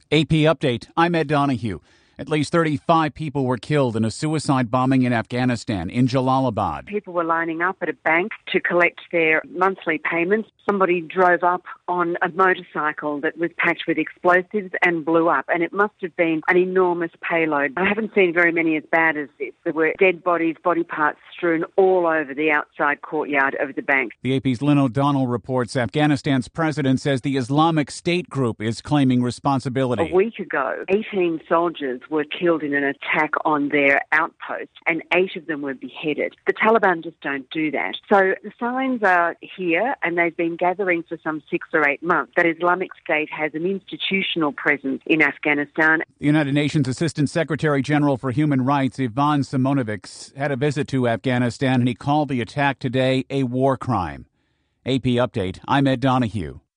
AP update. I'm Ed Donahue. At least 35 people were killed in a suicide bombing in Afghanistan in Jalalabad. People were lining up at a bank to collect their monthly payments. Somebody drove up on a motorcycle that was packed with explosives and blew up, and it must have been an enormous payload. I haven't seen very many as bad as this. There were dead bodies, body parts strewn all over the outside courtyard of the bank. The AP's Lynn O'Donnell reports Afghanistan's president says the Islamic State group is claiming responsibility. A week ago, 18 soldiers were killed in an attack on their outpost, and 8 of them were beheaded. The Taliban just don't do that. So the signs are here, and they've been gathering for some 6 or 8 months, that Islamic State has an institutional presence in Afghanistan. The United Nations Assistant Secretary General for Human Rights, Ivan Simonovic, had a visit to Afghanistan, and he called the attack today a war crime. AP Update, I'm Ed Donahue.